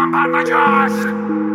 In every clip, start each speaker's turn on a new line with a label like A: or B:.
A: من برنگشت.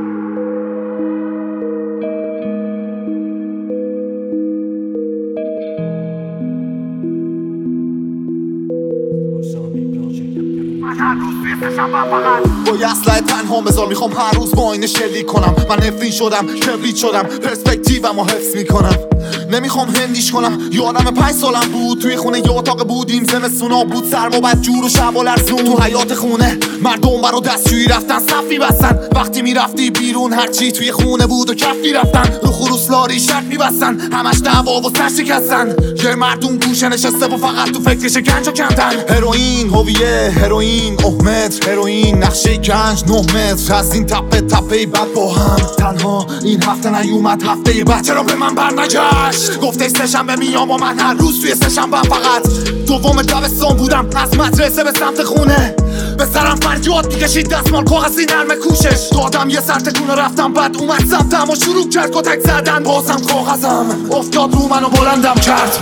B: با یه اسلحه تنها بذار میخوام هر روز با اینه شلیک کنم. من نفرین شدم، کبریت شدم، پرسپکتیومو حفظ میکنم. نمیخوام هندیش کنم. یادم 5 سالم بود، توی خونه یه اتاق بودیم، زمستونا بود، سرما بد جور و شب و لرزون. تو حیاط خونه مردم برا دستشویی رفتن، صفی بستن. وقتی میرفتی بیرون هرچی توی خونه بود و کفی رفتن. رو خروس لاری شرط میبستن، همش دعوا و سر شکستن. یه مردم گوشه نشسته و فقط تو فکر شکنجا کندن. هروئین، هویه، هروئین، متر، هروئین، نقشه گنج 9 متر. از این تپه تپه بد با هم تنها این هفته نیومد، هفته بعد چرا به من برنگشت؟ گفته سه‌شنبه میام و من هر روز توی سه‌شنبه فقط دوم دبستان بودم، از مدرسه به سمت خونه. به سرم فریاد میکشید دستمال کاغذی نرم کوشش. دادم یه سر تکونه رفتم، بعد اومد سمتم و شروع کرد کتک زدن. بازم کاغذم افتاد رو من و بلندم کرد.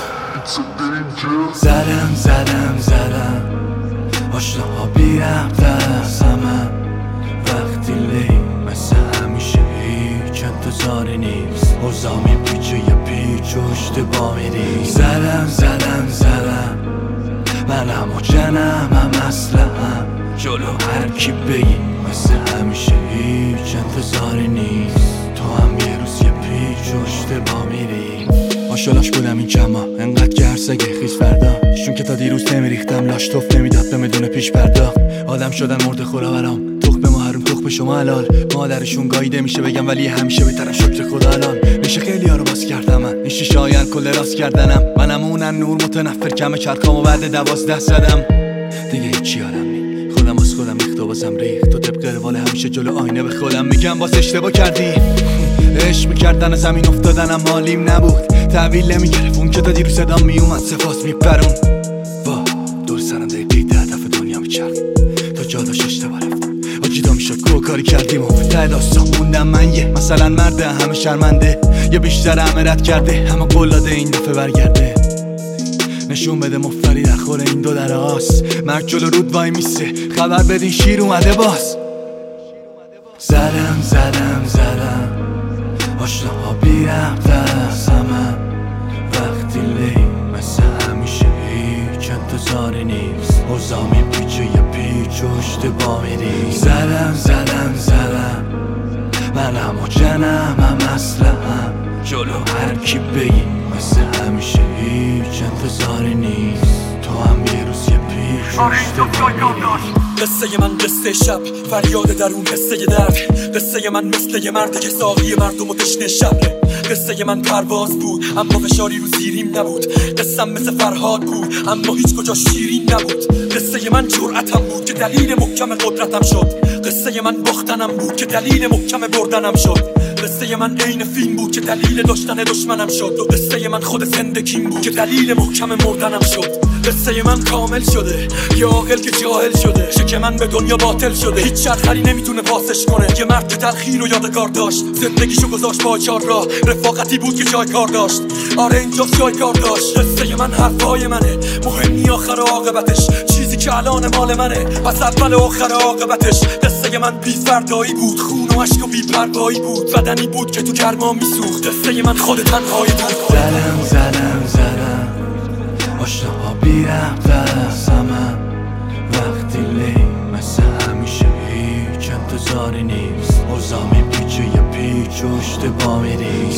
C: زدم آشناها بیرم دستمم. وقتی لیم مثل همیشه هیچ انتظاری نیست. اوضاع میپیچه یه پیچ و اشتباهی نیست. زدم منم و جنم هم اسلحه‌ام. جلو هر کی بگی مثل همیشه هیچ انتظاری نیست. تو هم یه روز یه پیچ و اشتباه میری. آشالاش بودم این چما انقدر گرسگه خیز فردا، چون که تا دیروز نمیریختم لاش توف نمیداد به بدون پیش پرداخت. آدم شدن مرده خورا برام، تخم ما حروم تخم شما حلال. مادرشون گاییده میشه بگم ولی همیشه بهترم شکر خدا الان. میشه خیلی ها رو باز کردم من، این شیشه هاین کل راست کردنم. منم اونن نور متنفر کم چرخام و بعد 12 زدم. دیگه هیچی حالم نی، خودم باز خودم ریخت و بازم ریخت. تو طبق روال همیشه جلو آینه به خودم میگم باز اشتباه کردی. عشق میکردن زمین افتادنم حالیم نبود، تحویل نمیگرفت اون که تا دیرو صدام میومد سپاس میپرون. وا دور سرم دقیقی 10 دفعه دنیا میچرد تا جا داشت اشتباه رفتم. آجیدا میشد کاری کردیم و ته داستان موندم من. یه مثلا مرده همه شرمنده، یه بیشتر همه رد کرده، همه قلاده این دفعه برگرده. نشون بده مفتری در خور این دو در هاست. مرد جلو رود وای میسه، خبر بدین شیر اومده باز. زدم آشناها بیرم دستمم. وقتی لیم مثل همیشه هیچ انتظاری نیست. اوضاع میپیچه یه پیچ و اشتباه میری. زدم منم و جنم هم اسلحه‌ام. جلو هر کی بگی مثل همیشه هیچ انتظاری نیست. تو هم یه روز یه پیچ و اشتباه میری.
D: قصه من قصه شب، فریاد درون قصه درد. قصه من مثل یه مرد که ساقی مردم و تشنه شبه. قصه من پرواز بود اما فشاری رو زیریم نبود. قصم مثل فرهاد بود اما هیچ کجا شیرین نبود. قصه من جرأتم بود که دلیل محکم قدرتم شد. قصه من باختنم بود که دلیل محکم بردنم شد. قصه من عین فیلم بود که دلیل داشتن دشمنم شد. و قصه من خود زندگیم بود که دلیل محکم مردنم شد. قصه من کامل شده، یه عاقل که جاهل شده. شک من به دنیا باطل شده، هیچ چرخری نمیتونه پاسش کنه. یه مرد که تلخی رو یادگار داشت، زندگیشو گذاشت با چار راه. رفاقتی بود که جای کار داشت، آره اینجا جای کار داشت. قصه من حرفای منه، مهم نی آخر عاقبتش. چیزی که الان مال منه پس اول و آخر عاقبتش. قصه من بی فردایی بود، خون و عشق و بی پروایی بود. بدنی بود که تو گرما میسوخت. قصه من خود تنهایی بود.
C: زدم آشناها بیرم دستمم. وقتی لیم مثل همیشه هیچ انتظاری نیست. اوضاع میپیچه یه پیچ و اشتباه میری.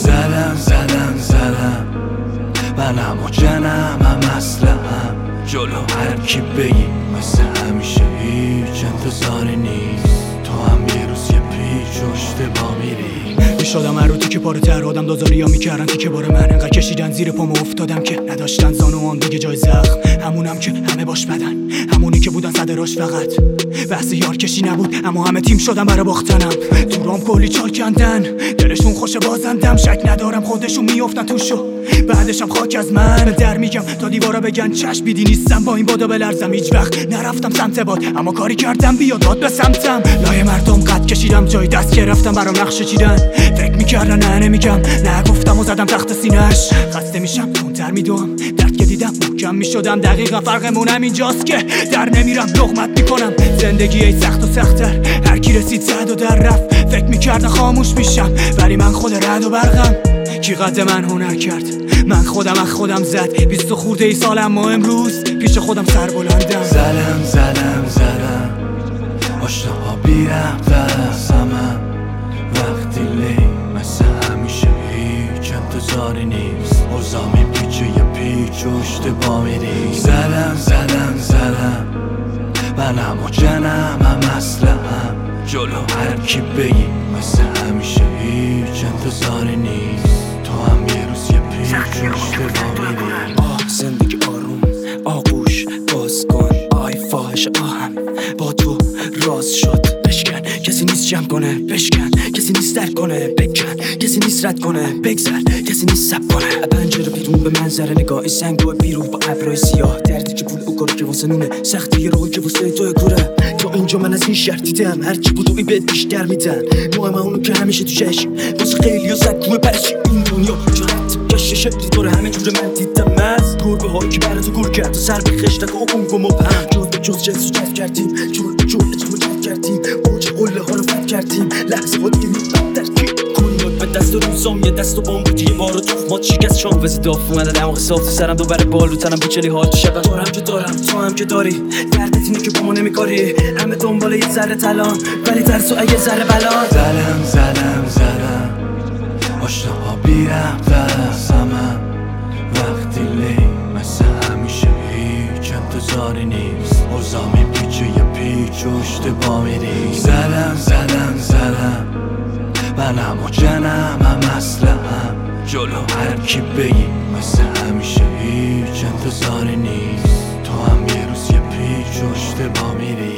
C: زدم منم و جنم هم اسلحه‌ام. جلو هر کی بگی مثل همیشه هیچ انتظاری نیست. تو هم یه روز یه پیچ و اشتباه میری.
E: شدم هر رو تیکه پاره تر آدم دازاری ها میکردن تیکه باره من. انقدر کشیدن زیر پامو افتادم که نداشتن زانو آن دیگه جای زخم. همونم که همه باش بدن، همونی که بودن صد راش فقط بحث یار کشی نبود. اما همه تیم شدن برای باختنم. تو رام کلی چال کندن، دلشون خوش بازندم. شک ندارم خودشون میافتن توشو، بعدشم خاک از من در میگم تا دیوارا بگن چشم بیدی نیستم. با این بادا بلرزم، هیچ وقت نرفتم سمت باد اما کاری کردم بیاد داد به سمتم. لای مردم قد کشیدم، جای دست گرفتم برام نقشه چیدن. فکر میکردن نه نمیگم، نه گفتم و زدم تخت سینه‌اش. خسته میشم تندتر میدوم، درد که دیدم محکم میشدم. دقیقا فرقمونم اینجاست که در نمیرم لقمت میکنم. زندگی ای سخت و سخت‌تر، هر کی رسید زد و در رفت. فکر میکردن خاموش میشم ولی من خود رد و برقم. کی قد من هنر کرد، من خودم از خودم زد. 20 خورده ای سالم و امروز پیش خودم سر بلندم.
C: زدم آشنا ها بی رفته از همه. وقتی لی مثل همیشه هیچ انتظاری نیست. اوضاع میپیچه یه پیچ و اشتباه میریز. زدم من همه جنم هم اسلحه‌ام. جلو هر کی بگی مثل همیشه هیچ انتظاری نیست. تو هم یه روز یه پیچ و اشتباه میریز.
D: زندگی آروم آغوش باز کن. آی فاحش آهم با تو راز شد. بشکن کسی نیست جمع کنه، بشکن کسی نیست درک کنه، بکن کسی نیست رد کنه، بگذر کسی نیست سب کنه. پنجره بیرون به منظره نگاه سنگ و بیرون با ابرای سیاه. دردی که پول او کارو که واسه نونه، سختی روی که واسه توی کوره. تا اینجا من از این شهر دیدم هرچی بود اوی بهت بیشتر میدن. مهم اونو که همیشه تو چشم واسه خیلی ها زد روی پرشی. این دنیا جهت گشت شکلی داره همه جوره. من دیدم از گربه هایی که برای تو گر کرد و سر به خشتک و اون گم و پهم. جز به جز جنس و جد کردیم، جور به جور اجمو جد کردیم. اوج قله ها رو فت کردیم، لحظه ها دیگه نیست ترکیم. کنیات به دست و روزام یه دست و بام بود. یه بار و توفمات شکست شام وزی داف اومده دماغ صاف تو سرم. دوباره بالو تنم بیچلی ها تو شبم. دارم که دارم تو هم که داری، دردت اینه که با ما نمیکاری. همه دنبال یه ذره طلان ولی ترسو اگه ذره بلان.
C: زدم آشنا ها بی رفته از همه. وقتی لی مثل همیشه هیچ انتظاری نیست. اوضاع میپیچه یه پیچ و اشتباه میریز. زدم من همه جنم هم اسلحه‌ام. جلو هر کی بگی مثل همیشه هیچ انتظاری نیست. تو هم یه روز یه پیچ و اشتباه میریز.